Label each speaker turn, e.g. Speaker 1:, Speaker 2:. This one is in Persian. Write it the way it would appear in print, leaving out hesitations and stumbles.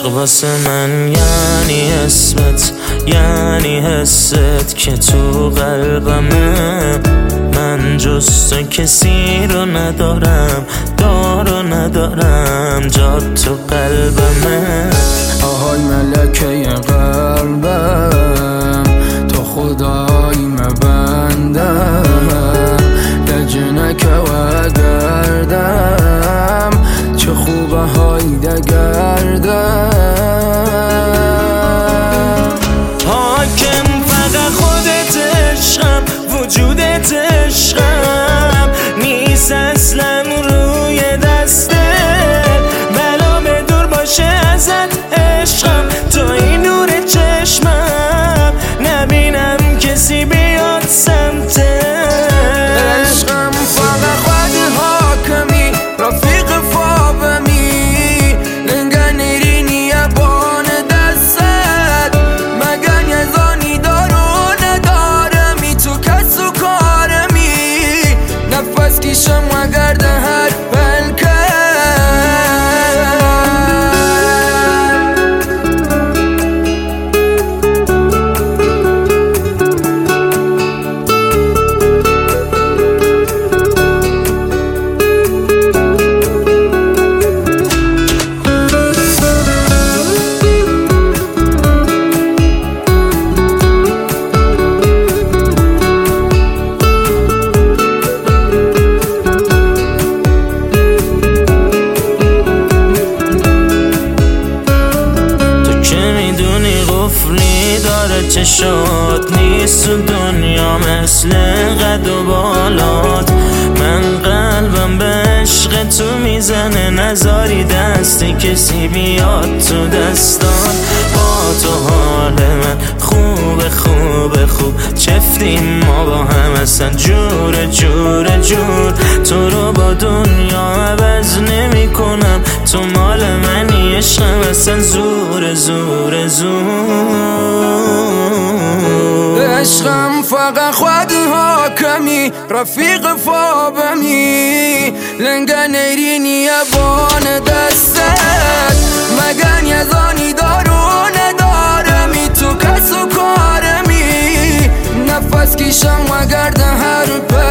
Speaker 1: عشق واسه من یعنی اسمت، یعنی حست که تو قلبمه. من جز تو کسی رو ندارم، ندارم جا تو قلبمه.
Speaker 2: آهای ملکه قلبم، تو خدایی مبندم، لجنک و گردم، چه خوبه های دگردم.
Speaker 1: حاکم فقط خودت عشقم، وجودت عشقم، نیست اصلا روی دستت. بلا به دور باشه ازت عشقم، تو این نور چشمم، نبینم کسی بیاد سمتت.
Speaker 2: عشقم فقط خود حاکمی، رفیق فابمی، لنگن رینی بان دستت. مگن یزانی دارو ندارمی، تو کس و کارمی، نفس کشم و گرده هر بلکه.
Speaker 1: چشات نیست تو دنیا مثل قد و بالات. من قلبم به عشق تو میزنه، نذاری دست کسی بیاد تو دستان. با تو حال من خوب چفتیم ما با هم اصلا جور تو رو با دنیا عوض نمی کنم، تو مال منی عشقم اصلا زور.
Speaker 2: عشقم فقط خود حاکمی، رفیق فابمی، لنگن رینی بان دستت. مگن یزانی دارو ندارمی، تو کس و کارمی، نفس کشم و گرده هر